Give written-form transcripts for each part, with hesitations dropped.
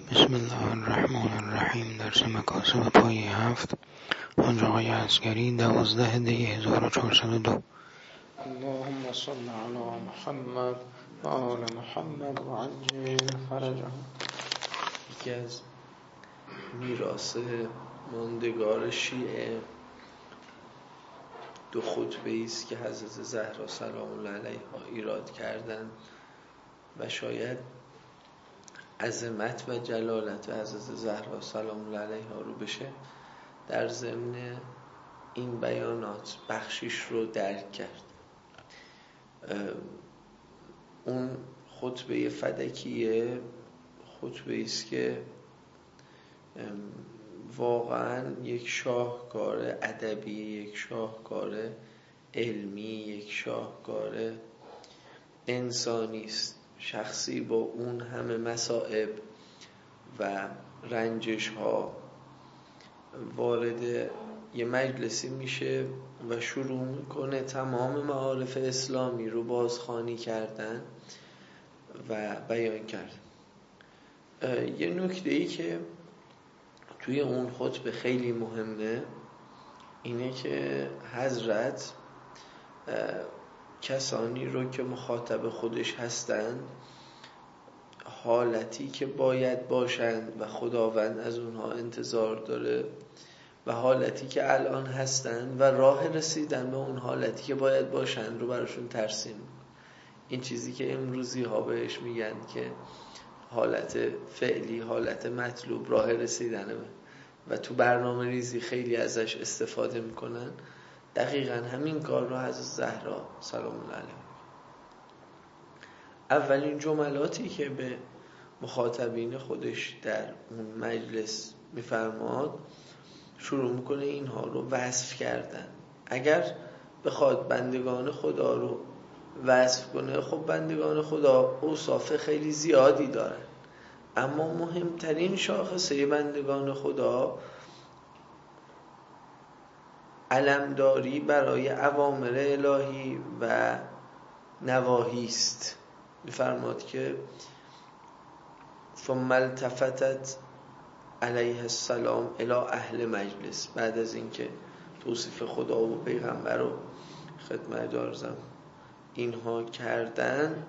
بسم الله الرحمن الرحیم. درس مکاسب پایه 7 حاج آقای عسگری 12 دی 1402. اللهم صل علی محمد و آل محمد و عجل فرجهم. یکی از میراث ماندگار شیعه دو خطبه است که حضرت زهرا سلام الله علیها ایراد کردند و شاید عظمت و جلالت حضرت زهرا سلام الله علیها رو بشه در ضمن این بیانات بخشیش رو درک کرد. اون خطبه فدکیه خطبه است که واقعا یک شاهکار ادبی، یک شاهکار علمی، یک شاهکار انسانی است. شخصی با اون همه مصائب و رنجش ها وارد یه مجلسی میشه و شروع میکنه تمام معارف اسلامی رو بازخوانی کردن و بیان کردن. یه نکته ای که توی اون خطبه خیلی مهمه اینه که حضرت کسانی رو که مخاطب خودش هستند حالتی که باید باشند و خداوند از اونها انتظار داره و حالتی که الان هستند و راه رسیدن به اون حالتی که باید باشند رو براشون ترسیم. این چیزی که امروزی ها بهش میگن که حالت فعلی، حالت مطلوب، راه رسیدنه و تو برنامه ریزی خیلی ازش استفاده میکنن، دقیقا همین کار رو حضرت زهرا سلام الله علیها اولین جملاتی که به مخاطبین خودش در اون مجلس میفرماد شروع میکنه اینها رو وصف کردن. اگر بخواد بندگان خدا رو وصف کنه، خب بندگان خدا اوصاف خیلی زیادی دارن، اما مهمترین شاخصه بندگان خدا علمداری برای اوامر الهی و نواهی است. میفرماد که ثم التفتت علیه السلام الی اهل مجلس. بعد از اینکه توصیف خدا و پیغمبر رو خدمت عرضم اینها کردن،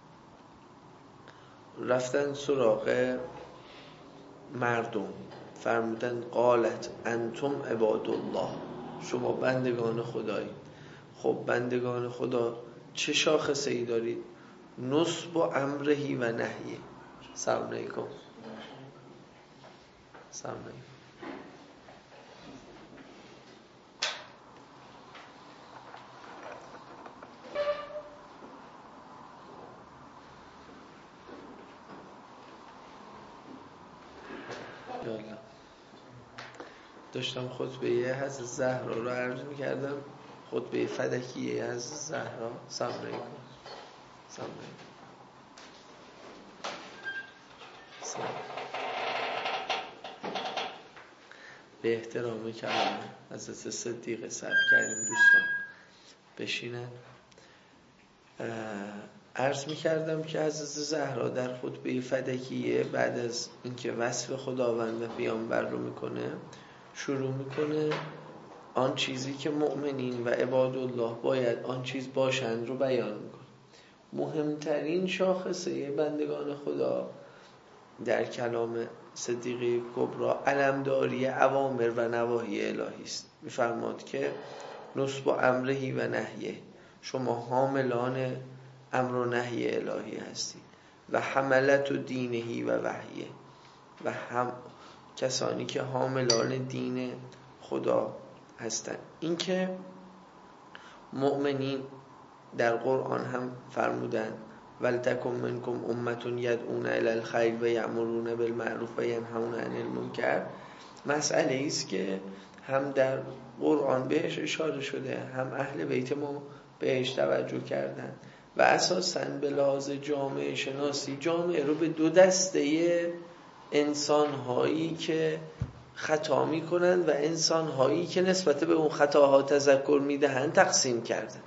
رفتن سراغ مردم، فرمودن قالت انتم عباد الله، شما بندگان خدایید. خب بندگان خدا چه شاخصه ای دارید؟ نصب و امرهی و نهیه. سلام علیکم. سلام علیکم. داشتم خطبه حضرت زهرا رو عرض می‌کردم، خطبه فدکیه حضرت زهرا. سلام علیکم. سلام علیکم. سلام. به احترام کلام حضرت صدیق صبر کردیم دوستان بشینن. عرض می‌کردم که حضرت زهرا در خطبه فدکیه بعد از اینکه وصف خداوند و پیامبر رو میکنه شروع میکنه آن چیزی که مؤمنین و عباد الله باید آن چیز باشند رو بیان میکنه. مهمترین شاخصه بندگان خدا در کلام صدیقه کبری علمداری اوامر و نواهی الهی است. میفرماد که نصب و امرهی و نهیه، شما حاملان امر و نهی الهی هستید و حملت و دینهی و وحیه، و هم کسانی که حاملان دین خدا هستند. این که مؤمنین در قرآن هم فرمودن ولتکن منکم امة یدعون الی الخیر و یأمرون بالمعروف و ینهون عن المنکر، مسئله است که هم در قرآن بهش اشاره شده، هم اهل بیت ما بهش توجه کردن و اساساً به لحاظ جامعه شناسی جامعه رو به دو دسته انسان‌هایی که خطا می‌کنند و انسان‌هایی که نسبت به اون خطاها تذکر می‌دهند تقسیم کردن.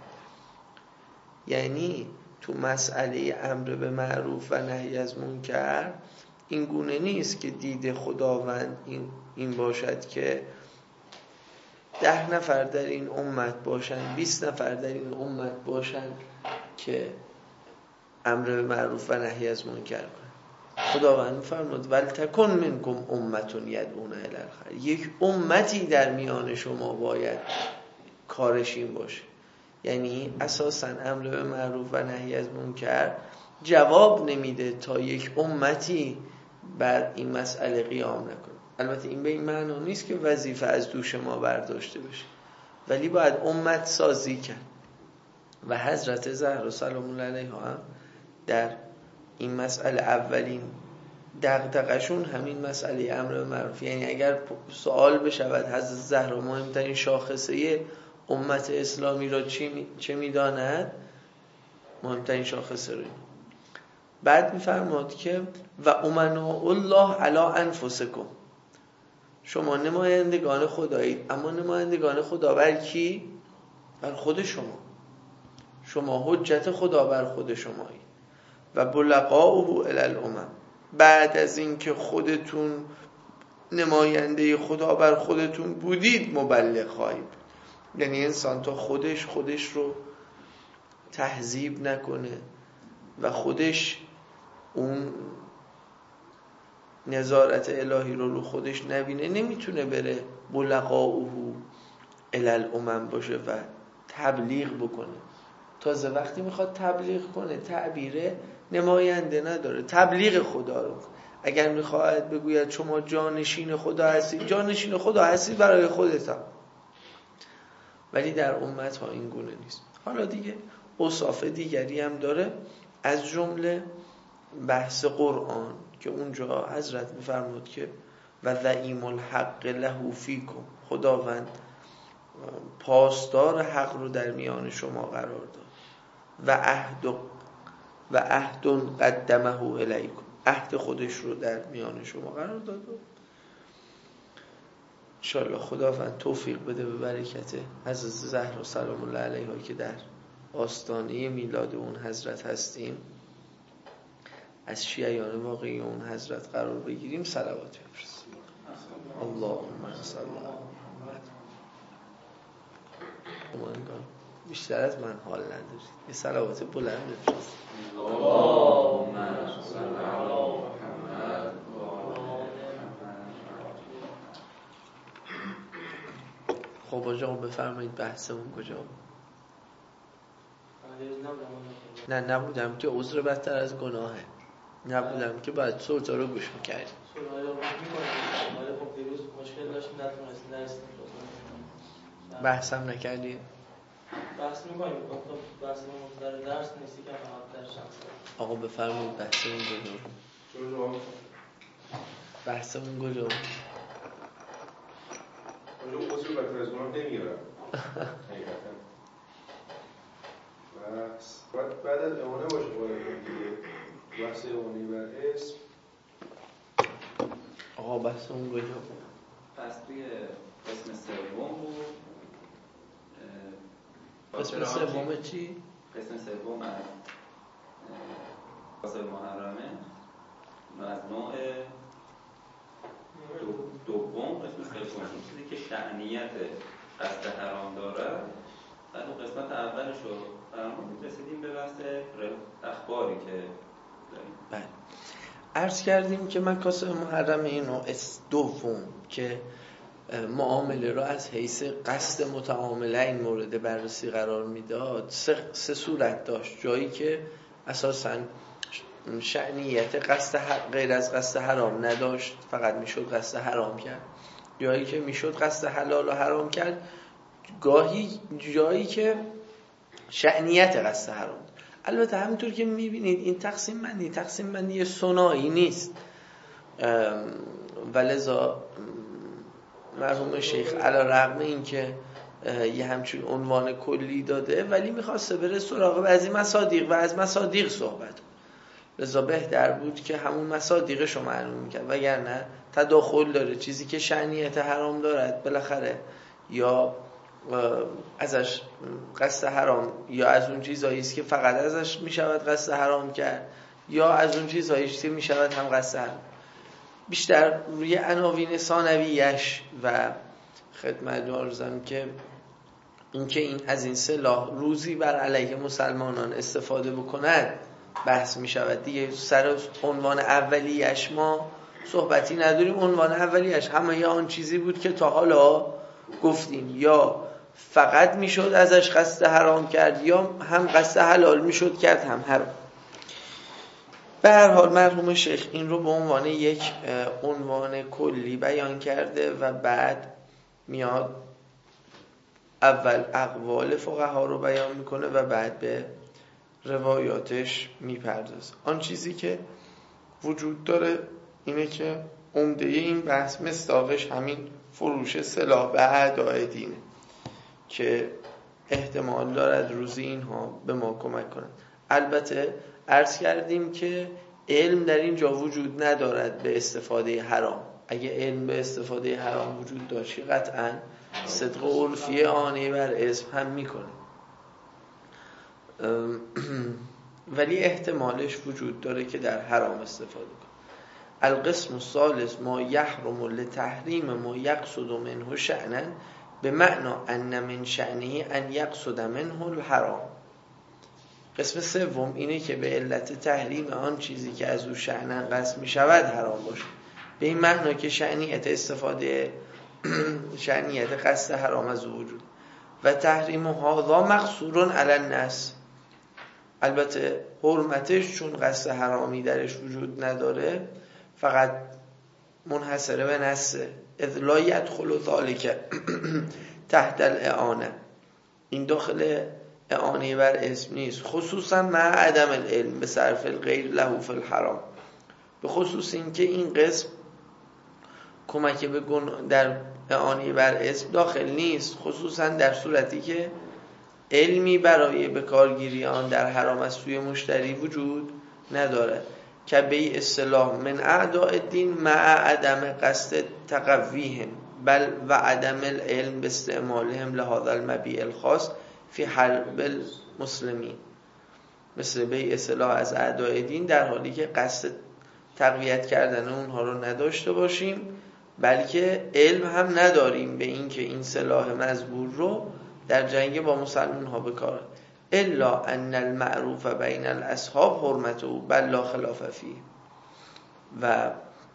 یعنی تو مسئله امر به معروف و نهی از منکر این گونه نیست که دید خداوند این باشد که 10 نفر در این امت باشند، 20 نفر در این امت باشند که امر به معروف و نهی از منکر کنند. خداوند فرمود ولتکن منکم امة یدعون الی الخیر. یک امتی در میان شما باید کارش این باشه. یعنی اساساً امر به معروف و نهی از منکر جواب نمیده تا یک امتی بر این مسئله قیام نکنه. البته این به این معنا نیست که وظیفه از دوش ما برداشته بشه، ولی باید امت سازی کرد. و حضرت زهرا سلام الله علیها هم در این مسئله اولین دغدغه‌شون همین مسئله امر به معروف. یعنی اگر سوال بشود حضرت زهرا مهمترین شاخصه امت اسلامی را چه می‌داند، مهمترین شاخصه رو بعد می‌فرماد که و امناء الله علی انفسکم، شما نمایندگان خدایید، اما نمایندگان خدا بر کی؟ بر خود شما حجت خدا بر خود شمایید. و بلغاؤه الی الامم، بعد از این که خودتون نماینده خدا بر خودتون بودید مبلغ خواهید. یعنی انسان تا خودش رو تهذیب نکنه و خودش اون نظارت الهی رو خودش نبینه، نمیتونه بره بلغاؤه الی الامم باشه و تبلیغ بکنه. تازه وقتی میخواد تبلیغ کنه تعبیر نماینده نداره، تبلیغ خدا رو. اگر میخواهد بگوید شما جانشین خدا هستید، جانشین خدا هستید برای خودت هم. ولی در امت ها این گونه نیست. حالا دیگه اوصاف دیگری هم داره، از جمله بحث قرآن که اونجا حضرت میفرمود که و ذعیم الحق له فیکم، خداوند پاسدار حق رو در میان شما قرار داد. و عهد قدمه الیکم، عهد خودش رو در میان شما قرار داد. انشاءالله خداوند توفیق بده به برکت حضرت زهرا سلام الله علیها که در آستانه میلاد اون حضرت هستیم، از شیعیان واقعی اون حضرت قرار بگیریم. صلوات بفرستیم. اللهم صل علی محمد. بیشتر از من حال ندارید، یه صلوات بلند بفرستید. اللهم صل علی محمد. خب آقا بفرمایید بحثمون کجا بود؟ نه نبودم که عذر بدتر از گناهه، نبودم که باید صورتا رو گوش میکردیم. بحثم نکردیم؟ بحث میکنیم، بحث در درس نیستی که در شخص. آقا بفرمایید بحثمون کجا بود؟ بحثمون کجا بود؟ اونجا قصور بدتر از گناه نمیگرم حقیقتا. بعد از امانه باشه باید دیگه بحث امانه بر اسم. آقا بحثمون کجا بود؟ پس توی قسم سوم بود. قسم سوم چی؟ قسم سوم از قاسم محرمه از نوع دوم. قسم سوم چیزی که شأنیت قصد حرام داره. بعد اون قسمت اولش رو فرمودید، رسیدیم به بحث اخباری که داریم. بله عرض کردیم که مکاسب محرمه این نوع دوم که معامله را از حیث قصد متعامله این مورد بررسی قرار میداد سه صورت داشت. جایی که اساساً شأنیت قصد غیر از قصد حرام نداشت، فقط میشد قصد حرام کرد. جایی که میشد قصد حلال و حرام کرد. گاهی جایی که شأنیت قصد حرام. البته همینطور که میبینید این تقسیم بندی ثنایی نیست، ولذا مرحوم شیخ علی رغم این که یه همچین عنوان کلی داده ولی میخواسته بره سراغ بعضی مصادیق و از مصادیق صحبت کنه، لذا بهتر بود که همون مصادیقش رو معلوم میکرد، وگرنه تداخل داره. چیزی که شأنیت حرام دارد بالاخره یا ازش قصد حرام، یا از اون چیزایی است که فقط ازش میشود قصد حرام کرد، یا از اون چیزایی است که میشود هم قصد حرام. بیشتر روی عناوین ثانویش و خدمت عرضم که اینکه این از این سلاح روزی بر علیه مسلمانان استفاده بکند بحث می شود دیگه. سر عنوان اولیش ما صحبتی نداریم. عنوان اولیش همه آن چیزی بود که تا حالا گفتیم، یا فقط می شد ازش قصد حرام کرد یا هم قصد حلال می شد کرد هم حرام. به هر حال مرحوم شیخ این رو به عنوان یک عنوان کلی بیان کرده و بعد میاد اول اقوال فقها رو بیان میکنه و بعد به روایاتش میپردازه. آن چیزی که وجود داره اینه که عمده این بحث مصداقش همین فروش سلاح به اعداء دینه که احتمال دارد روزی اینها به ما کمک کنند. البته عرض کردیم که علم در اینجا وجود ندارد به استفاده حرام. اگه علم به استفاده حرام وجود داشت قطعاً صدق عرفی آنه بر اسم هم میکنه، ولی احتمالش وجود داره که در حرام استفاده کنه. القسم الثالث ما یحرم لتحریم ما یقصد منه شأنا به معنا ان من شأنه ان یقصد منه الحرام. قسم سوم اینه که به علت تحریم آن چیزی که از او شأنا قصد می شود حرام باشه، به این معنا که شأنیت استفاده شأنیت قصد حرام از او وجود و تحریم هذا مقصور علی النص. البته حرمتش چون قصد حرامی درش وجود نداره فقط منحصره به نصه. اذ لا يدخل ذلك تحت الاعانه، این داخل اعانه بر اسم نیست، خصوصا مع عدم العلم به صرف الغیر له فی الحرام، به خصوص این که این قسم کمک به در اعانه بر اسم داخل نیست، خصوصا در صورتی که علمی برای به کارگیری آن در حرام از سوی مشتری وجود نداره، که بیع السلاح من اعداء الدین مع عدم قصد تقویهم بل و عدم العلم باستعمالهم لهذا المبیع الخاص فی حرب المسلمین. مثل بیع سلاح از اعداء دین در حالی که قصد تقویت کردن اونها رو نداشته باشیم، بلکه علم هم نداریم به این که این سلاح مزبور رو در جنگ با مسلمان ها بکار. الا ان المعروف بین الاصحاب حرمته بل لا خلاف فیه. و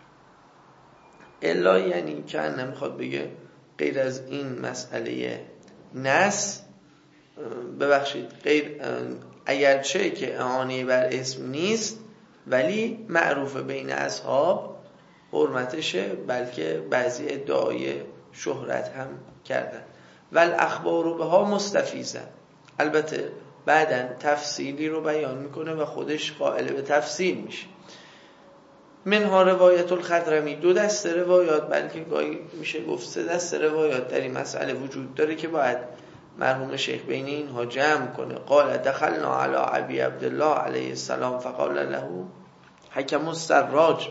الا یعنی که نمیخواد بگه غیر از این مسئله نص، ببخشید غیر اگرچه که اعانه بر اسم نیست ولی معروف بین اصحاب حرمتشه، بلکه بعضی ادعای شهرت هم کردن. والاخبار بها مستفیضه. البته بعدن تفصیلی رو بیان میکنه و خودش قائل به تفصیل میشه. منها روایت الخضرمی، دو دسته روایات، بلکه گاهی میشه گفت سه دسته روایات در این مسئله وجود داره که باید مرحوم شیخ بین اینها جمع کنه. قال دخلنا علی ابی عبدالله علیه السلام فقال له حکم السراج،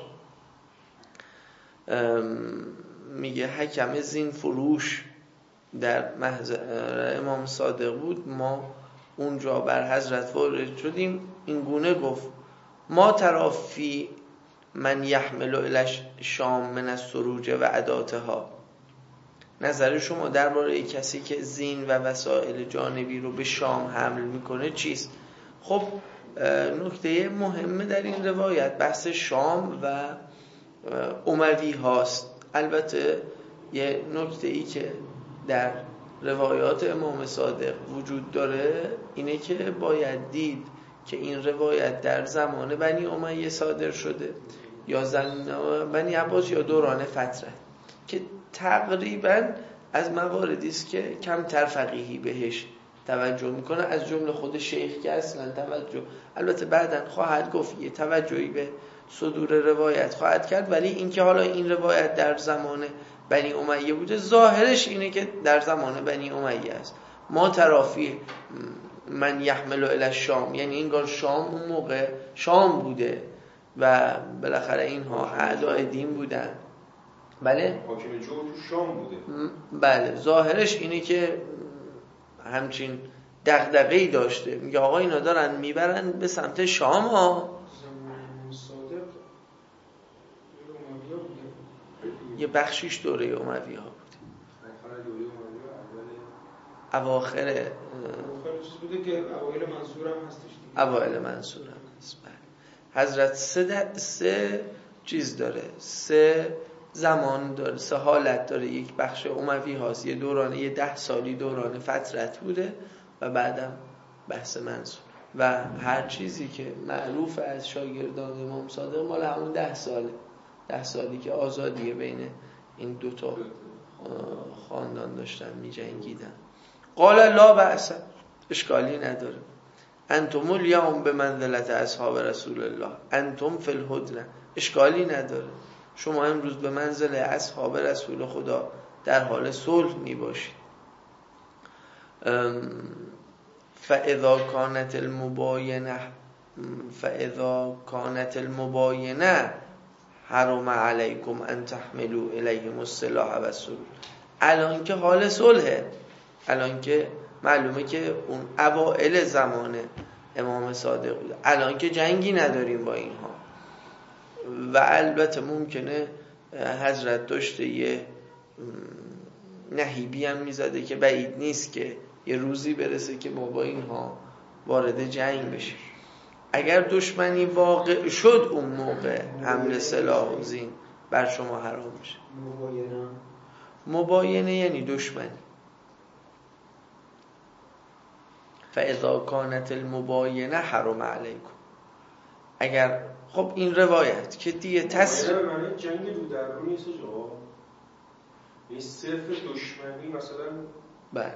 میگه حکم زین فروش در محضر امام صادق بود، ما اونجا بر حضرت وارد شدیم، این گونه گفت ما ترافی من یحمل الش شام من السروج و عداتها. نظر شما درباره کسی که زین و وسایل جانبی رو به شام حمل میکنه چیست؟ خب نکته مهمه در این روایت بحث شام و اموی هاست. البته یه نکته ای که در روایات امام صادق وجود داره اینه که باید دید که این روایت در زمان بنی امیه صادر شده یا بنی عباس یا دوران فتره، که تقریبا از مواردی است که کمتر فقیهی بهش توجه میکنه، از جمله خود شیخ که اصلا توجه، البته بعداً خواهد گفت یه توجهی به صدور روایت خواهد کرد، ولی اینکه حالا این روایت در زمان بنی امیه بوده ظاهرش اینه که در زمان بنی امیه است. ما ترافی من یحمل الی الشام، یعنی انگار شام اون موقع شام بوده و بالاخره اینها اعداء دین بودن. بله حاکم جو تو شام بوده. بله ظاهرش اینه که همچین دغدغه‌ای داشته، میگه آقا اینا دارن میبرن به سمت شام ها. زمان صادق امویه بودن یه بخشیش دوره اموی ها بوده، اواخر چیز بوده که اوایل منصور هم هستش دیگه. اوایل منصور هم هست. حضرت سه چیز داره، سه زمان داره، سه حالت داره. یک بخش اموی هاست، یه دورانه، یه 10 سالی دوران فترت بوده و بعدم بحث منصور. و هر چیزی که معروف از شاگردان امام صادق مال همون 10 ساله، 10 سالی که آزادیه بین این دوتا خاندان داشتن می جنگیدن. قال لا بأس، اشکالی نداره. انتم الیوم به منزلت اصحاب رسول الله انتم فی الهدنه، اشکالی نداره. شما امروز به منزله اصحاب رسول خدا در حال صلح می باشید. فاذا كانت المباینه حرم علیکم ان تحملوا الیهم السلاح و السرور. الان که حال صلحه، الان که معلومه که اون اوائل زمان امام صادق بود، الان که جنگی نداریم با اینها. و البته ممکنه حضرت داشته یه نهیبی هم میزده که بعید نیست که یه روزی برسه که ما با اینها وارد جنگ بشیم. اگر دشمنی واقع شد اون موقع حمل سلاح و زین بر شما حرام میشه. مباینه یعنی دشمنی. فاذا كانت المباینه حرم علیکم. اگر خب این روایت که دیگه تصریح به معنی جنگ رو در رو نیست این صرف دشمنی مثلا. بله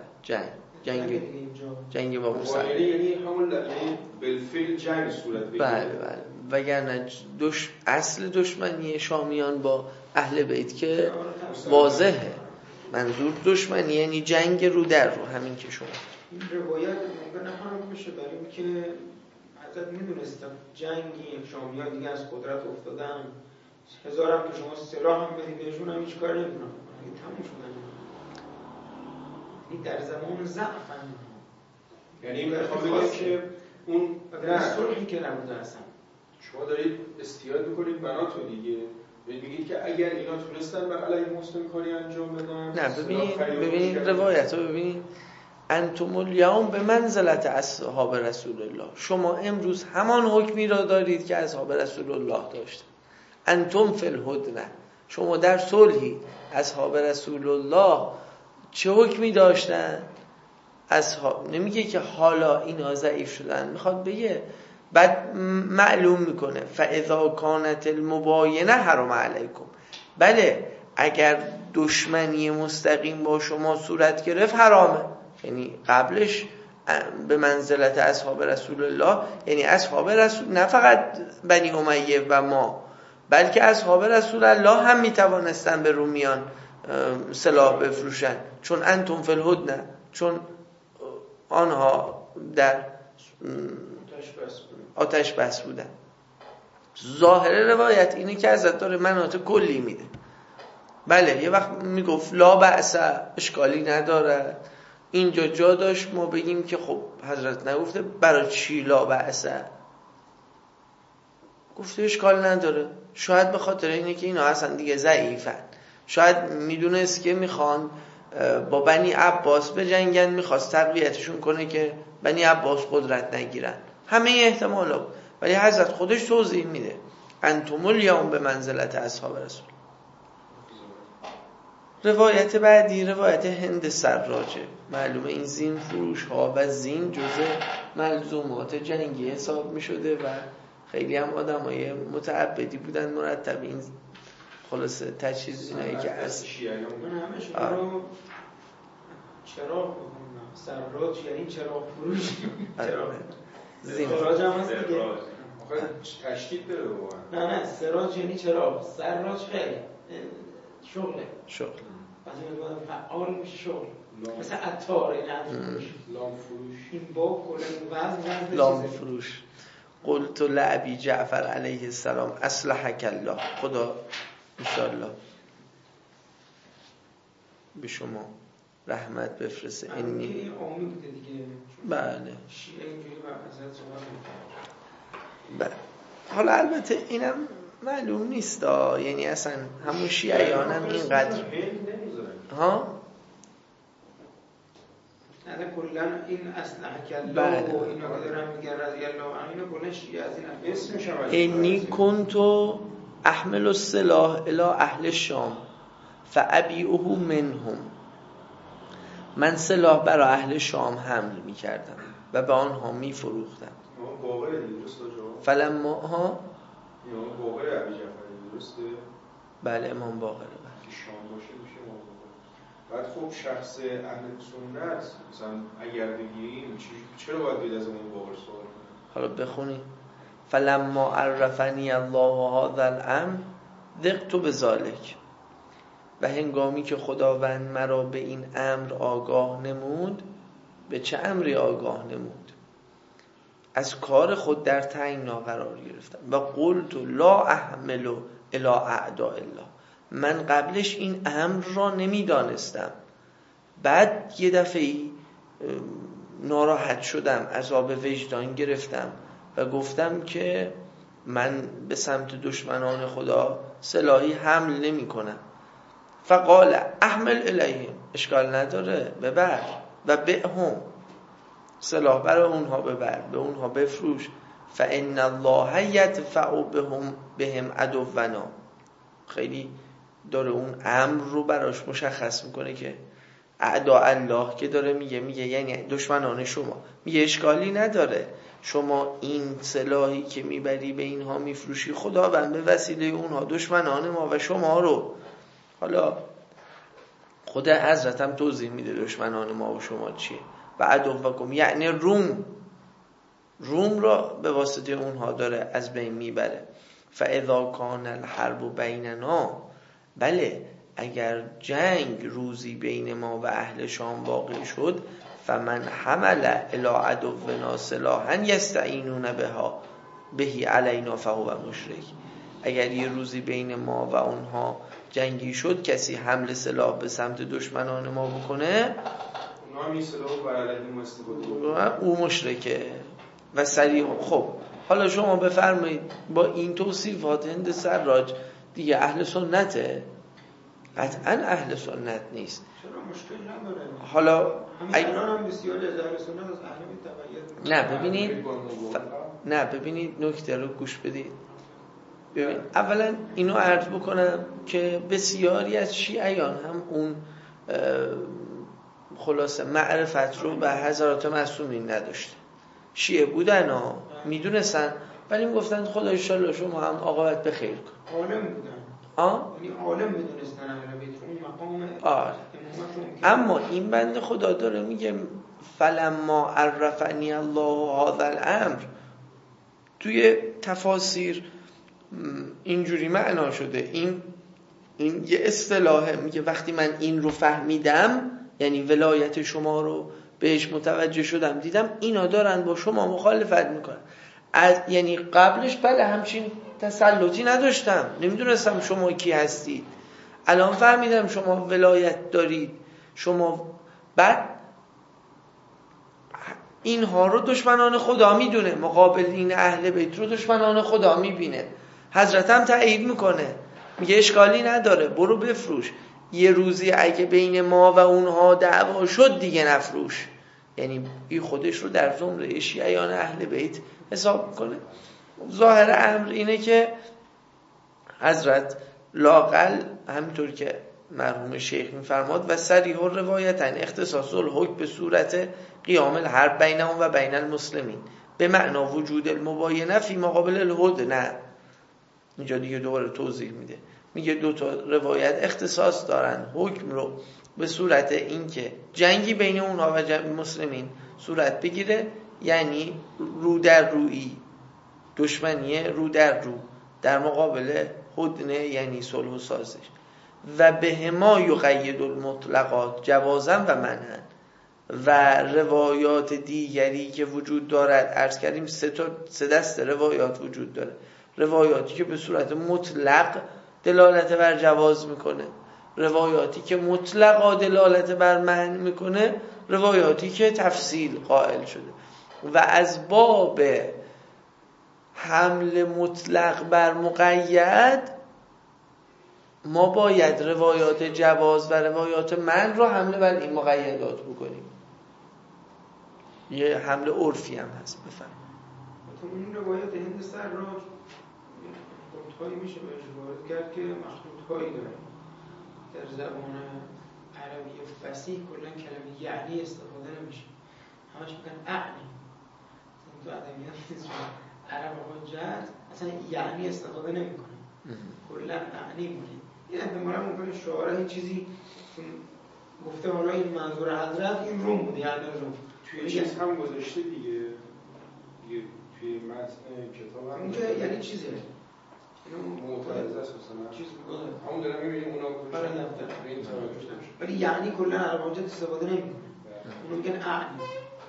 جنگ با مسلمان یعنی همون بالفعل جنگ صورت بگیره. بله وگرنه اصل دشمنی شامیان با اهل بیت که واضحه. منظور دشمنی یعنی جنگ رو در رو، همین که شما این روایت ممکنه هم بشه برای اینکه حضرت میدونستم جنگی شامیان دیگه از قدرت افتادن، هزارم که شما سلاح هم بدید بهشون هم هیچ کار نمی‌کنن، تموم شدن. این در زمان ضعف هم، یعنی میخوام که اون صلحی که نبوده اصلا. شما دارید استیاد میکنید بناتو دیگه، میگید که اگر اینا تونستن بر علیه مسلم کاری انجام بدن. نه ببینید روایت رو ببینید. انتم الیوم به منزلت اصحاب رسول الله، شما امروز همان حکمی را دارید که اصحاب رسول الله داشتن. انتم فی الهدنه، شما در صلحی. اصحاب رسول الله چه حکمی داشتن؟ اصحاب نمیگه که حالا اینا ضعیف شدن، میخواد بگه بعد معلوم میکنه فاذا كانت المباینه حرم علیکم. بله اگر دشمنی مستقیم با شما صورت گرفت حرامه، یعنی قبلش به منزلت اصحاب رسول الله، یعنی اصحاب رسول نه فقط بنی امیه و ما، بلکه اصحاب رسول الله هم میتوانستن به رومیان سلاح بفروشن، چون انتم فی الهدنه، چون آنها در آتش بس بودن. ظاهر روایت اینه که حضرت داره مناطق کلی میده. بله یه وقت میگفت لا بأس، اشکالی نداره. اینجا جا داشت ما بگیم که خب حضرت نگفته برای چی لا بأس، گفته اشکال نداره. شاید به خاطر اینه که اینا اصلا دیگه ضعیفن، شاید میدونست که میخوان با بنی عباس بجنگن، میخواست تقویتشون کنه که بنی عباس قدرت نگیرن. همه احتمالا، ولی حضرت خودش توضیح میده انتم الیوم به منزلت اصحاب رسول. روایت بعدی روایت هند سراجه. معلومه این زین فروش ها و زین جزء ملزومات جنگی حساب می شده و خیلی هم آدم های متعبدی بودن مرتبین. خلاصه تجهیز اینایی که از من همه شما رو چراغ بکنم. سراج یعنی چراغ فروش. زین سراج هم هست دیگه. تشکیل داره واقعا. نه سراج یعنی چراغ، سراج خیلی شغله. بعضی موقع فعال میشه شغل، مثل عطار لام فروش. این با کلا وزن لام فروش. قلت لعبی جعفر علیه السلام اصلحک الله، خدا انشاءالله به شما رحمت بفرسته. اینی آمین بوده دیگه. بله شیعه اینجوری با حضرت صحبت میکنه. بله. حالا البته اینم معلوم نیست یعنی اصلا همون شیعیان هم اینقدر ها نه کلا این اسلحه کلا و اینا که دارن میگن رضی الله عنه اینا کلا شیعه از این اسمش هم انی کنتو احمل السلاح الی اهل الشام فابیعه منهم، من سلاح برای اهل شام حمل میکردم و به آنها میفروختم. باقر درسته جو؟ فلما ها امام باقر ابی جعفر درسته؟ بله امام باقر که شام باشه میشه امام باقر. بعد خب شخص اهل سنت مثلا اگر بگیریم چرا باید بید از امام باقر سوال کنیم؟ حالا بخونیم فلما عرفنی الله هذا الامر ذقت بذلک، و هنگامی که خداوند مرا به این امر آگاه نمود. به چه امری آگاه نمود؟ از کار خود در تنگنا قرار گرفتم. و قلت لا احمل الی اعداء الله، من قبلش این امر را نمیدانستم. بعد یه دفعی ناراحت شدم، عذاب وجدان گرفتم و گفتم که من به سمت دشمنان خدا سلاحی حمل نمی کنم. فقال احمل الیهم، اشکال نداره ببر، و بهم، سلاح برای اونها ببر، به اونها بفروش. فان الله یدفع بهم عدونا، خیلی داره اون امر رو براش مشخص میکنه که اعداء الله که داره میگه یعنی دشمنان شما. میگه اشکالی نداره، شما این سلاحی که میبری به اینها میفروشی، خداوند به وسیله اونها دشمنان ما و شما رو. حالا خود حضرت هم توضیح میده دشمنان ما و شما چیه. و عدوکم یعنی روم را به واسطه اونها داره از بین میبره. فاذا کان الحرب بیننا، بله اگر جنگ روزی بین ما و اهل شام واقع شد، فمن حمل الی عدونا سلاحا یستعینون بهی علینا فهو مشرک، اگر یه روزی بین ما و اونها جنگی شد، کسی حمل سلاح به سمت دشمنان ما بکنه، او مشرکه و سریع. خب حالا شما بفرمایید با این توصیفات هند سراج دیگه اهل سنته؟ قطعا اهل سنت نیست. چرا مشکل نداره؟ حالا الان هم بسیاری از اهل سنت از اهل بیت نه ببینید نکته رو گوش بدید. ببین اولا اینو عرض بکنم که بسیاری از شیعیان هم اون خلاصه معرفت رو به حضرات معصومین نداشته. شیعه بودن ها میدونستن، ولی میگفتن خدا انشالله شما هم عاقبت به خیر کن. عالم بودن یعنی عالم میدونستن اهل بیت اون مقام. اما این بنده خدا داره میگه فلما عرفنی الله هذا الامر، توی تفاسیر اینجوری معنا شده، این یه اصطلاحه، میگه وقتی من این رو فهمیدم، یعنی ولایت شما رو بهش متوجه شدم، دیدم اینا دارن با شما مخالفت میکنن. یعنی قبلش بله همچین تسلطی نداشتم، نمیدونستم شما کی هستید، الان فهمیدم شما ولایت دارید شما. بعد اینها رو دشمنان خدا میدونه، مقابل این اهل بیت رو دشمنان خدا میبینه. حضرت هم تایید میکنه، میگه اشکالی نداره برو بفروش، یه روزی اگه بین ما و اونها دعوا شد دیگه نفروش. یعنی این خودش رو در زمره شیعیان اهل بیت حساب کنه. ظاهر امر اینه که حضرت لاقل همینطور که مرحوم شیخ میفرماد و صریح الروایتن اختصاص الحکم به صورت قیام الحرب بینهم و بین المسلمین به معنا وجود المباینه فی مقابل الهدنه. اینجا دیگه دوباره توضیح میده، میگه دو تا روایت اختصاص دارن حکم رو به صورت اینکه جنگی بین اونها و مسلمین صورت بگیره، یعنی رو در رویی، دشمنی رو در رو در مقابل هدنه یعنی صلح و سازش. و به ما یقید المطلقات جوازا و منعا، و روایات دیگری که وجود دارد، عرض کردیم سه دست روایات وجود داره. روایاتی که به صورت مطلق دلالت بر جواز میکنه، روایاتی که مطلقا دلالت بر منع میکنه، روایاتی که تفصیل قائل شده. و از باب حمل مطلق بر مقید ما باید روایات جواز و روایات من رو حمله بر این مقیدات بکنیم. یه حمل عرفی هم هست. بفهم تو این روایات هند سراج مخلوط‌هایی میشه بهش وارد کرد که مخلوط‌هایی داره. در زبان عربی فصیح کلا کلمه یعنی استفاده نمیشه، همش میگن اعنی. تو ادبیات عرب و حجت اصلا یعنی استفاده نمیکنه، کلا اعنی میگه. این احتمالاً ممکنه شاعر این چیزی گفته حالا این منظور حضرت این روم بوده، یعنی روم توی چیز هم گذاشته دیگه توی متن کتاب هم اونجا یعنی چیزه معترض است مثلا چیز بوده همون دارم میبینیم اونا گذاشتن به این توجه نمیشه، ولی یعنی کلا عرب حجت استفاده نمیکنه، اونو میگن اعنی.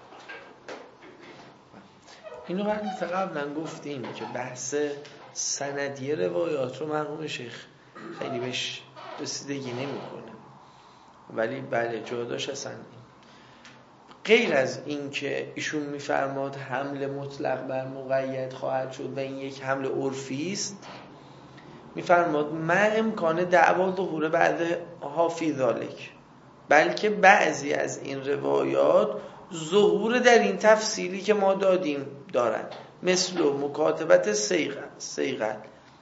اینو قبلا گفتیم که بحث سندی روایات رو مرحوم شیخ خیلی بهش رسیدگی نمیکنه، ولی بله جا داشت اصلا. غیر از این که ایشون میفرماد حمل مطلق بر مقید خواهد شد و این یک حمل عرفی است، میفرماد ما امکان دعوا ظهور بعد فی ذالک، بلکه بعضی از این روایات ظهور در این تفصیلی که ما دادیم دارند، مثل مکاتبت سیغل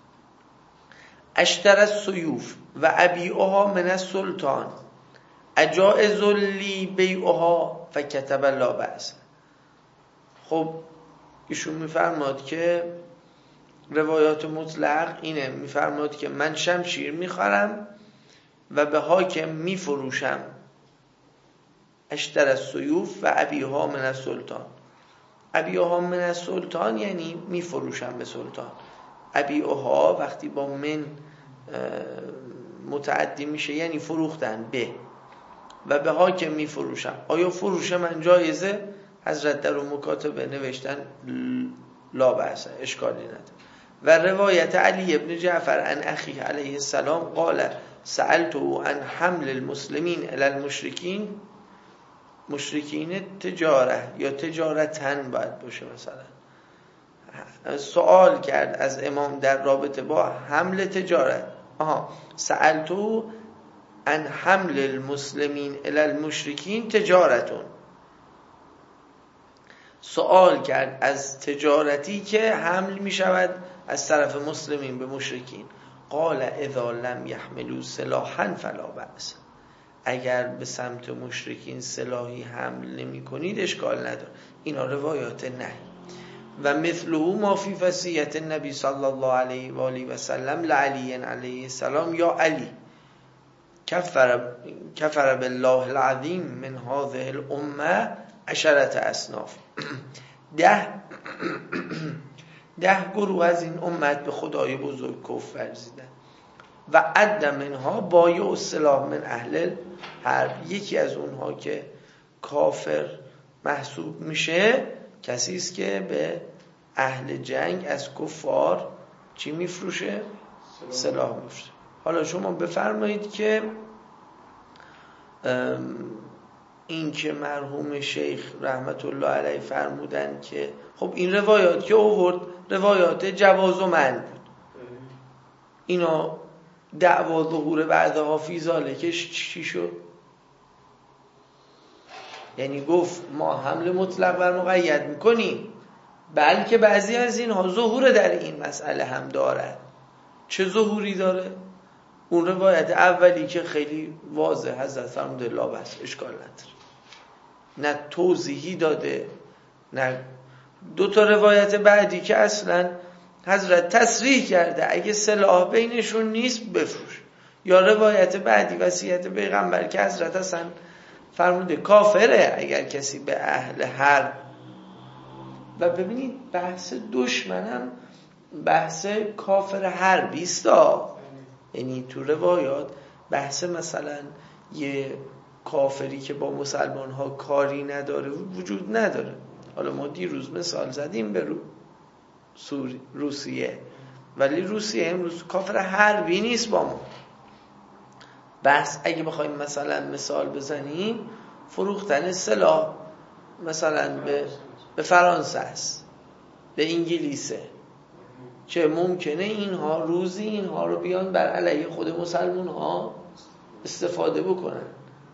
اشتر السیوف و ابیعها من السلطان اجائز لی بیعها فکتب لا بأس. خب ایشون میفرماد که روایات مطلق اینه، میفرماد که من شمشیر میخرم و به حاکم میفروشم، اشتر السیوف و ابیعها من السلطان. ابیعها من السلطان یعنی میفروشم به سلطان، ابیعها وقتی با من متعدی میشه یعنی فروختن به، و به حاکم میفروشم. آیا فروش من جایزه؟ حضرت در مکاتبه نوشتن لا بأس، اشکالی نداره. و روایت علی ابن جعفر عن اخیه علیه السلام قال سألته عن حمل المسلمین الی المشرکین، مشرکین تجاره یا تجارتن باید باشه، مثلا سوال کرد از امام در رابطه با حمل تجارت. سألته عن حمل المسلمین الی المشرکین تجارتون، سوال کرد از تجارتی که حمل می شود از طرف مسلمین به مشرکین. قال اذا لم يحملوا سلاحا فلا بأس، اگر به سمت مشرکین سلاحی حمل نمی کنید اشکال نداره. اینا روایات نهی. و مثله ما فی وصیت النبی صلی الله علیه و آله و سلم لعلی علیه السلام یا علی کفر بالله العظیم من هذه الامه 10 اصناف. 10 گروه از این امت به خدای بزرگ کفر ورزیدن. و عد منها بایع السلاح من اهل حرب، یکی از اونها که کافر محسوب میشه کسی است که به اهل جنگ از کفار چی میفروشه؟ سلاح میفروشه. حالا شما بفرمایید که این که مرحوم شیخ رحمت الله علیه فرمودن که خب این روایات که آورد روایات جواز و منع بود، اینا دعوا ظهور بعدها فی ذالکش چی شد؟ یعنی گفت ما حمل مطلق بر مقید میکنیم، بلکه بعضی از اینها ظهور در این مسئله هم دارد. چه ظهوری داره؟ اون روایت اولی که خیلی واضح حضرت فرموده لا بس، اشکال نداره، نه توضیحی داده، نه 2 تا روایت بعدی که اصلا حضرت تصریح کرده اگه سلاح بینشون نیست بفروش، یا روایت بعدی وصیت پیغمبر که حضرت اصلا فرموده کافره اگر کسی به اهل حرب. و ببینید بحث دشمنم بحث کافر حربی است، یعنی تو روایات بحث مثلا یه کافری که با مسلمان ها کاری نداره وجود نداره. حالا ما دیروز مثال زدیم به روسیه، ولی روسیه امروز کافر حربی نیست با ما. بحث اگه بخوایم مثلا مثال بزنیم فروختن سلاح مثلا به فرانسه است، به انگلیسه، که ممکنه اینها روزی اینها رو بیان بر علیه خود مسلمون ها استفاده بکنن،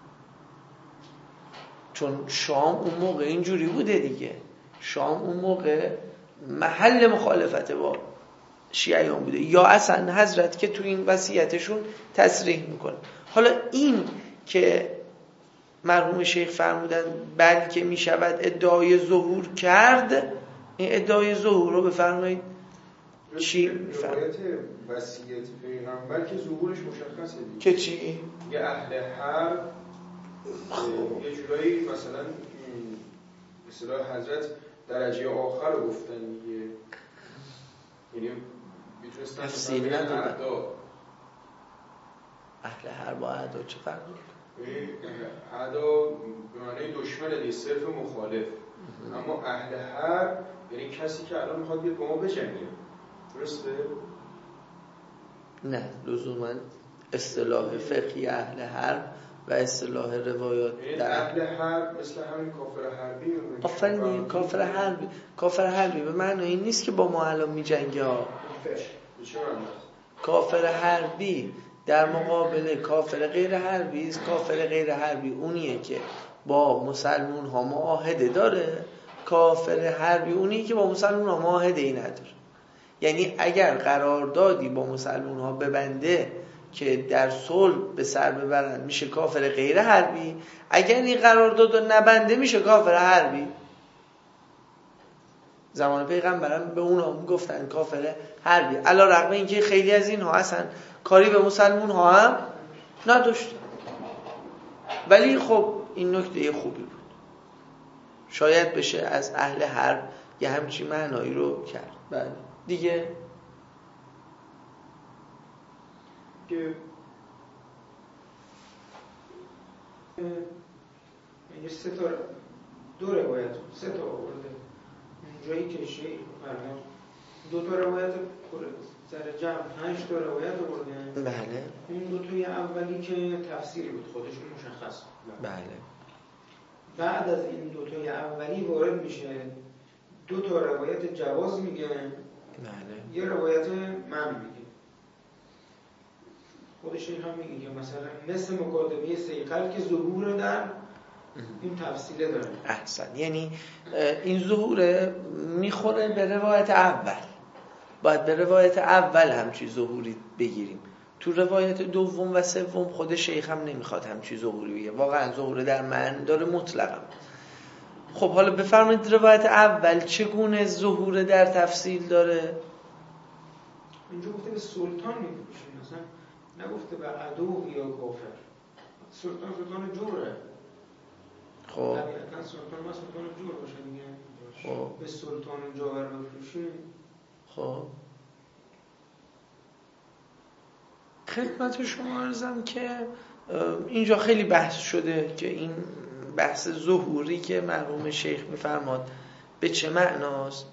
چون شام اون موقع اینجوری بوده دیگه. شام اون موقع محل مخالفت با شیعیان بوده، یا اصلا حضرت که تو این وصیتشون تصریح میکنه. حالا این که مرحوم شیخ فرمودن بلکه میشود ادعای ظهور کرد، این ادعای ظهور رو بفرمایید چی میفرمایید؟ روایت وصیت پیغمبر که ظهورش مشخصه دیگه، که چی؟ یه اهل حرب یه جورایی مثلا مثلا حضرت درجه آخر رو گفتن دیگه، یعنی میتونستن تفسیر ندادن. اهل حرب با اعدا چه فرقی میکنه؟ اعدا به معنی دشمن دیگه، صرف مخالف. اما اهل حرب یعنی کسی که الان میخواد بیاد با ما بجنگه، درسته؟ نه، لزوما اصطلاح فقهی اهل حرب و اصطلاح روایات در اهل حرب مثل همین کافر حربی. آفرین، کافر حربی. کافر حربی به معنی این نیست که با ما الان میجنگه ها. کافر حربی در مقابل کافر غیر حربی است. کافر غیر حربی اونیه که با مسلمون ها معاهده داره، کافر حربی اونیه که با مسلمون ها معاهده ای نداره. یعنی اگر قراردادی با مسلمون ها ببنده که در صلح به سر ببرن میشه کافر غیر حربی، اگر این قرارداد رو نبنده میشه کافر حربی. زمان پیغمبرم به اونا میگفتن کافر حربی، علی رغم اینکه خیلی از اینها اصلا کاری به مسلمون ها هم نداشت. ولی خب این نکته خوبی بود، شاید بشه از اهل حرب یه همچین معنایی رو کرد. بله دیگه که یه دو روایت سه تا آورده اونجایی که شیخ فرمان دو تا روایت سر جمع 5 تا روایت آورده. بله. اون دو تای اولی که تفسیر بود خودشون مشخص. بله. بعد از این دو تای اولی وارد میشه 2 تا روایت جواز میگه. بله. یه روایت من میگه. خودش این هم میگه مثلا مثل مکاتبه سیقل که ظهور در این تفصیله داره. احسن. یعنی این ظهور میخوره به روایت اول، باید به روایت اول همچی ظهوری بگیریم. تو روایت دوم و سوم خود شیخ هم نمیخواد همچی ظهوری بگیره، واقعا ظهور در معنی داره مطلقا. خب حالا بفرمایید روایت اول چگونه ظهور در تفصیل داره؟ اینجا گفته به سلطان میپوشین، مثلا نگفته به عدو یا کافر. سلطان جوره. خب طبیعتا سلطان جور باشه دیگه. خب به سلطان جاور بفروشین. خب خدمت شما عرضم که اینجا خیلی بحث شده که این بحث ظهوری که مرحوم شیخ میفرماد به چه معناست.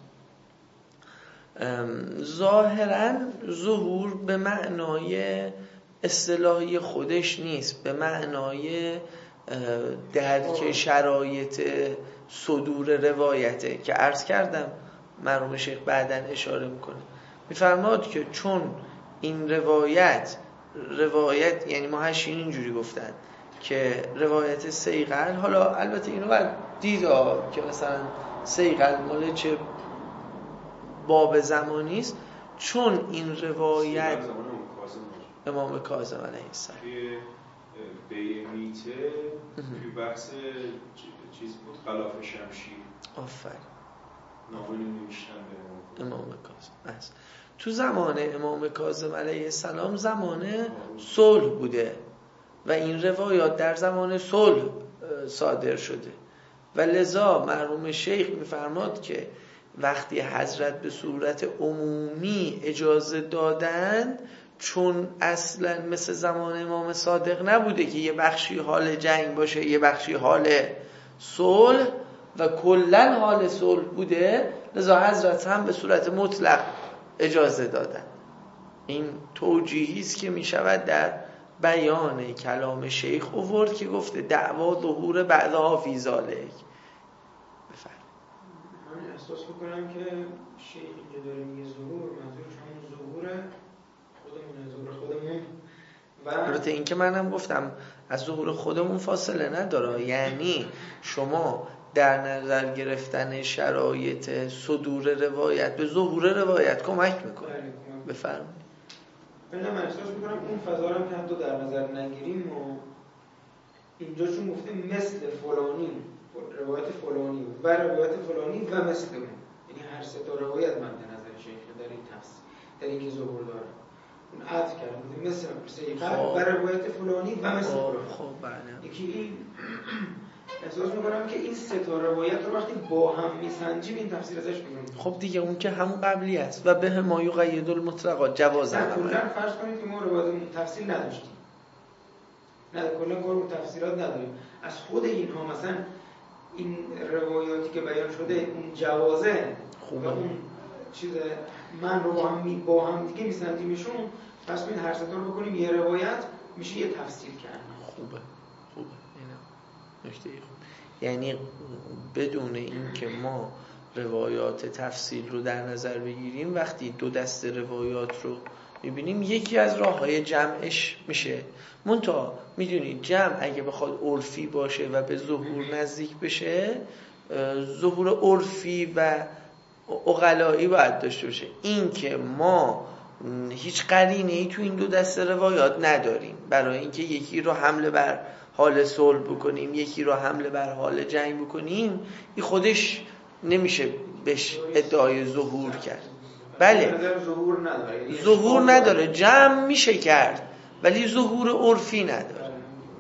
ظاهراً ظهور به معنای اصطلاحی خودش نیست، به معنای درک شرایط صدور روایته که عرض کردم مرحوم شیخ بعداً اشاره میکنه. میفرماد که چون این روایت یعنی محشین اینجوری گفتن که روایت سیقل، حالا البته اینو باید دیدا که مثلا سیقل مال چه باب زمانی است، چون این روایت امام کاظم علیه السلام بیمیته توی بحث چیز بود خلاف شمشیر. آفرین. ناولی نوشتن به امام کاظم است. تو زمان امام کاظم علیه السلام زمان صلح بوده و این روایات در زمان صلح صادر شده و لذا مرحوم شیخ میفرماد که وقتی حضرت به صورت عمومی اجازه دادند، چون اصلا مثل زمان امام صادق نبوده که یه بخشی حال جنگ باشه یه بخشی حال صلح و کلن حال صلح بوده، لذا حضرت هم به صورت مطلق اجازه دادن. این توجیهی است که می شود در بیان کلام شیخ آورد که گفته دعوا ظهور بعدها فی ذالک. بفرمایید. احساس میکنم که شیخ اینجا داره میگه ظهور، منظورش همون ظهور خودمونه، ظهور خودمون. و البته این که منم گفتم از ظهور خودمون فاصله نداره، یعنی شما در نظر گرفتن شرایط صدور روایت به ظهور روایت کمک میکنه. بفرمایید. من احساس میکنم اون فضا رو هم که حتی در نظر نگیریم و اینجا چون گفته مثل فلانی، روایت فلانی و روایت فلانی و مثل اون، یعنی هر سه تا روایت مد نظر شیخ در این تفسیر، در این که ظهور داره اون عطف کرده مثل سیقر و روایت فلانی و مثل فلانی. خب بله. یکی این احساس میکنم که این سه تا روایت رو وقتی با هم میسنجیم این تفسیر ازش میگیم. خب دیگه اون که همون قبلی است و به ما یقید المطلقات جواز نه کلا فرض کنید که ما روایت تفسیر نداشتیم، نه کلا کار تفسیرات نداریم، از خود اینها مثلا این روایاتی که بیان شده اون جوازه خوبه. و اون چیز من رو با هم دیگه میسنجیمشون، پس ببین هر سه تا رو بکنیم یه روایت میشه یه تفسیر کردن. خوبه اینا نکته خوب، یعنی بدون این که ما روایات تفصیل رو در نظر بگیریم وقتی دو دسته روایات رو میبینیم یکی از راه‌های جمعش میشه. منتها میدونید جمع اگه بخواد عرفی باشه و به ظهور نزدیک بشه، ظهور عرفی و عقلایی باید داشته باشه. این که ما هیچ قرینه‌ای تو این دو دسته روایات نداریم برای اینکه یکی رو حمله بر حال صلح بکنیم یکی رو حمله بر حال جنگ بکنیم، این خودش نمیشه بهش ادعای ظهور کرد. بله ظهور نداره، جمع میشه کرد ولی ظهور عرفی نداره.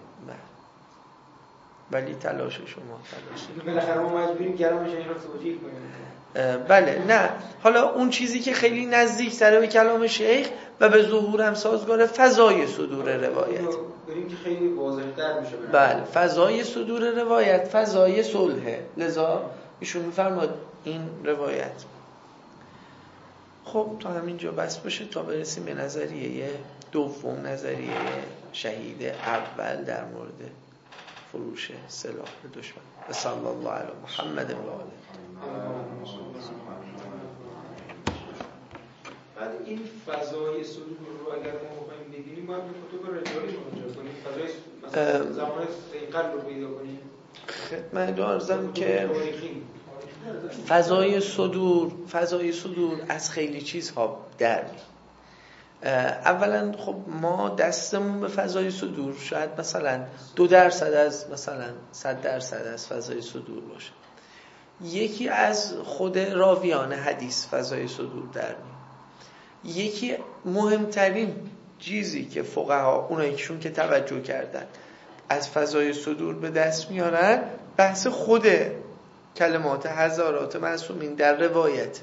ولی تلاش شما بالاخره ما مجبوریم کلامش این رو توجیه کنیم. بله نه، حالا اون چیزی که خیلی نزدیک تره به کلام شیخ و به ظهور هم سازگاره فضای صدور روایت بریم که خیلی واضح‌تر میشه. بله فضای صدور روایت فضای صلحه، لذا ایشون میفرماد این روایت. خب تا همینجا بس باشه تا برسیم به نظریه دوم، نظریه شهید اول در مورد فروش سلاح به دشمن. صلی الله علی محمد و آله. بعد این فضای صدور رو اگر ما بخوایم ببینیم باید به کتب رجالی مراجعه کنیم، فضای مثلا زمان سیقل رو پیدا کنیم. خدمت عرضم که فضای صدور از خیلی چیزها در اولا خب ما دستمون به فضای صدور شاید مثلا 2% از مثلا 100% از فضای صدور باشه. یکی از خود راویان حدیث فضای صدور در میاد. یکی مهمترین چیزی که فقها اونایی که توجه کردن از فضای صدور به دست میارن بحث خود کلمات هزارات معصومین در روایت.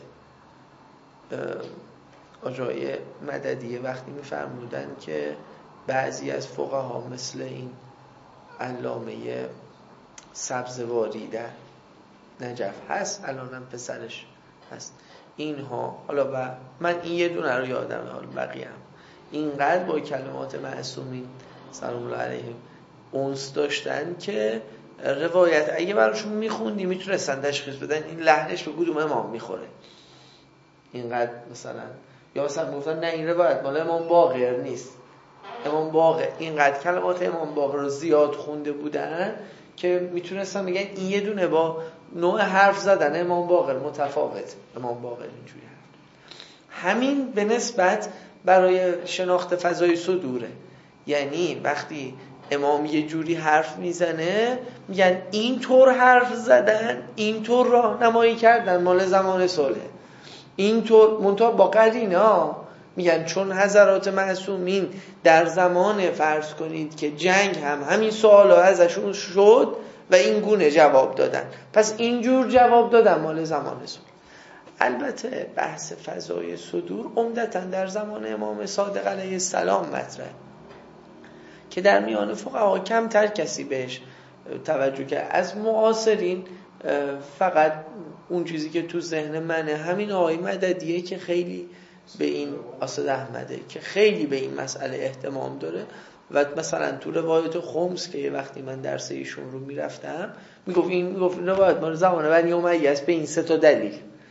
آقای مددی وقتی میفرمودن که بعضی از فقها مثل این علامه سبزواری در نجف هست، الانم پسرش هست، اینها حالا و من این یه دونه رو یادم، حالا بقیه هم اینقدر با کلمات معصومین سلام الله علیهم اونس داشتن که روایت اگه براشون میخوندی میتونستن تشخیص بدن این لحنش به کدوم امام میخوره. اینقدر مثلا یا مثلا گفتن نه این روایت مال امام باقر نیست، امام باقر اینقدر کلمات امام باقر رو زیاد خونده بودن که میتونستن بگن این یه دونه با نوع حرف زدن امام باقر متفاوت، امام باقر اینجوری همین به نسبت برای شناخت فضای صدوره. یعنی وقتی امام یه جوری حرف میزنه میگن اینطور حرف زدن، اینطور راهنمایی کردن مال زمان صلح، اینطور منتها با قرینه میگن چون حضرات معصومین در زمان فرض کنید که جنگ هم همین سوالا ازشون شد و این گونه جواب دادن، پس اینجور جواب دادن مال زمان صلح. البته بحث فضای صدور عمدتاً در زمان امام صادق علیه السلام مطرحه که در میان فقها کمتر کسی بهش توجه کرد. از معاصرین فقط اون چیزی که تو ذهن منه همین آقای مددیه که خیلی به این اسد احمده که خیلی به این مسئله اهتمام داره و مثلا تو روایت خمس که یه وقتی من درس ایشون رو میرفتم میگفت این روایت مال زمان بنی امیه است به این 3 دلیل.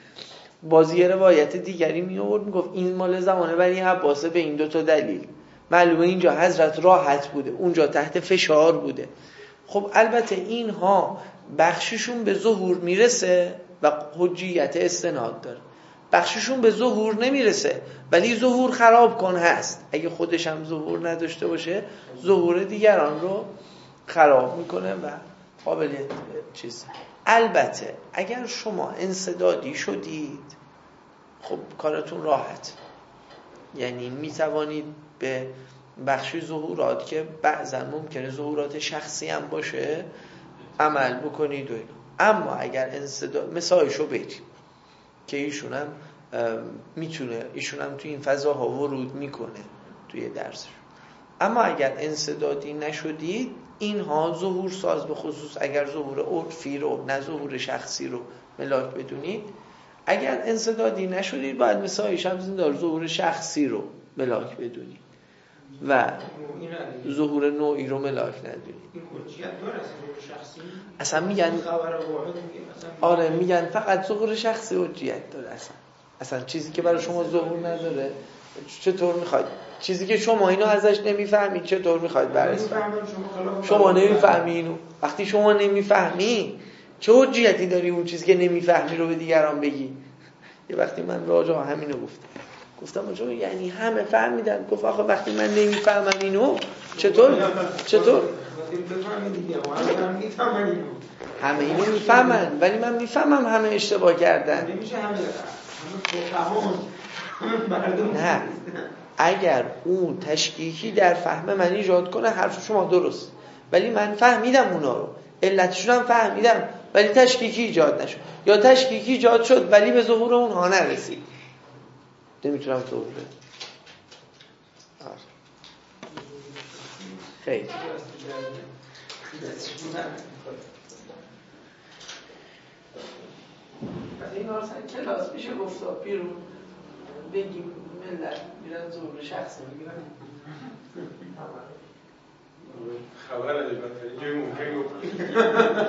بازی روایت دیگری می آورد میگفت این مال زمانه بنی عباسه به این 2 دلیل. معلومه اینجا حضرت راحت بوده، اونجا تحت فشار بوده. خب البته اینها بخششون به ظهور میرسه و حجیت استناد داره، بخششون به ظهور نمیرسه ولی ظهور خراب کن هست. اگه خودش هم ظهور نداشته باشه ظهور دیگران رو خراب میکنه و قابل چیز. البته اگر شما انسدادی شدید خب کارتون راحت، یعنی میتوانید به بخشی ظهورات که بعضا ممکنه ظهورات شخصی هم باشه عمل بکنید و اینا. اما اگر انسداد مثالشو بگیم که ایشون هم میتونه، ایشون هم توی این فضاها ورود میکنه توی درسش، اما اگر انسدادی نشدید اینها ظهور ساز، به خصوص اگر ظهور عرفی رو نه ظهور شخصی رو ملاک بدونید، اگر انسدادی نشدید باید مثل شمس‌دار ظهور شخصی رو ملاک بدونید و ظهور نوعی رو ملاک ندونید. این حجیت داره ظهور شخصی؟ اصلا میگن آره میگن فقط ظهور شخصی حجیت داره. اصلا چیزی که برای شما ظهور نداره چطور میخواید؟ چیزی که شما اینو ازش نمیفهمید چطور میخواید بررسی؟ شما نمیفهمی اینو. وقتی شما نمیفهمی چه حجیتی داری اون چیزی که نمیفهمی رو به دیگران بگی؟ یه وقتی من راجع همینو گفتم آجا یعنی همه فهمیدن. گفت آخه وقتی من نمیفهمم اینو چطور همه اینو میفهمن ولی من میفهمم همه اشتباه کردن. نمیشه همه مردم. نه اگر اون تشکیکی در فهم من ایجاد کنه حرف شما درست، ولی من فهمیدم اونا رو، علتشون هم فهمیدم ولی تشکیکی ایجاد نشد، یا تشکیکی ایجاد شد ولی به ظهور اونها نرسید، نمیتونم ظهور بدم. خیلی این آرسن کلاس میشه گفتا بیرون بگیم ملت میرن ظهور شخصی میگیرن خبر نداشت جای ممکنی گفت